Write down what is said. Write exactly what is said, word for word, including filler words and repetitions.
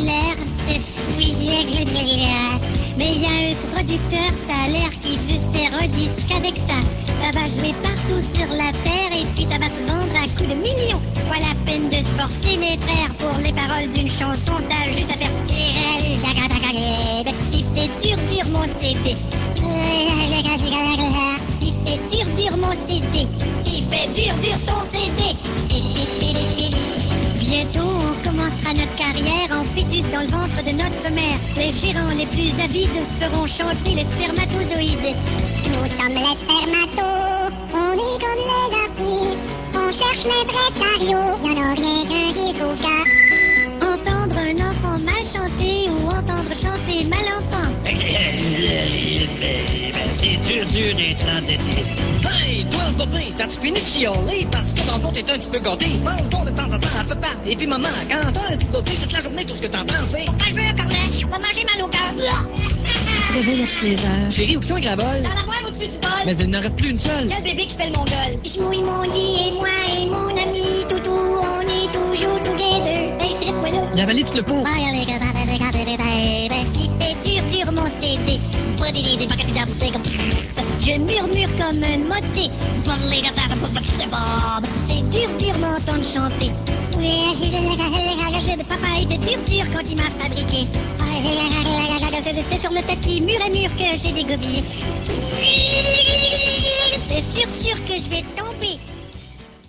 l'air, c'est fouillé. Mais il y a un producteur, ça a l'air qu'il veut faire un disque avec ça. Ça va jouer partout sur la terre et puis ça va se vendre à coups de millions. Pas la peine de se forcer, mes frères, pour les paroles d'une chanson, t'as juste à faire. Il fait dur, dur mon C D. Il fait dur, dur mon C D. Il fait dur, dur ton C D. Bientôt, on commencera notre carrière en fœtus dans le ventre de notre mère. Les gérants les plus avides feront chanter les spermatozoïdes. Nous sommes les spermatos, on est comme les artistes. On cherche l'impresario, y'en a rien qu'un qui trouve qu'à entendre un enfant mal chanter ou entendre chanter mal enfant. C'est dur, dur d'être entêté. Hey, toi, le copain, t'as-tu fini de chialer parce que dans le fond t'es un petit peu gâté? Pense donc de temps en temps à papa. Et puis maman, quand t'as un petit bébé toute la journée, tout ce que t'entends, c'est quand je veux un cornet, on va manger mal au cœur. Il se réveille à toutes les heures. Chérie, où sont les graboles? Dans l'armoire au-dessus du bol. Mais il n'en reste plus une seule. Il y a le bébé qui fait le mongol. Je mouille mon lit et moi et mon ami Toutou, on est toujours together. Et je tripe moi là. Il a avalé tout le pot. Il fait dur, dur mon C D. Je murmure comme un moté. C'est dur, dur m'entendre chanter. Papa était dur, dur quand il m'a fabriqué. C'est sur le tapis mur à mur que j'ai dégobillé. C'est sûr, sûr que je vais tomber.